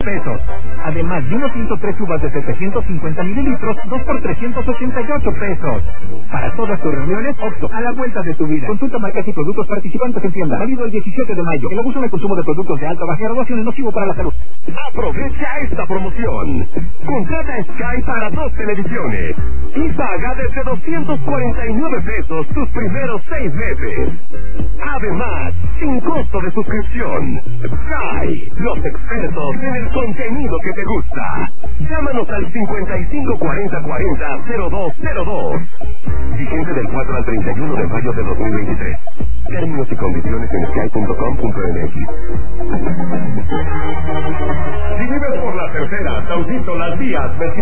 pesos. Además de unos 103 uvas de 750 mililitros, 2 por 388 pesos. Para todas tus reuniones, Oxxo, a la vuelta de tu vida. Consulta marcas y productos participantes en tienda. Válido el 17 de mayo. El abuso en el consumo de productos de alta o baja graduación es nocivo para la salud. Aprovecha esta promoción. Contrata Sky para 2 televisiones y paga desde 249 pesos tus primeros 6 meses. Además, sin costo de suscripción. Sky, los expertos en el contenido que te gusta. Llámanos al 554040-0202. Vigente del 4 al 31 de mayo de 2023. Términos y condiciones en sky.com.mx. Si vives por la tercera, Saudito Las Vías,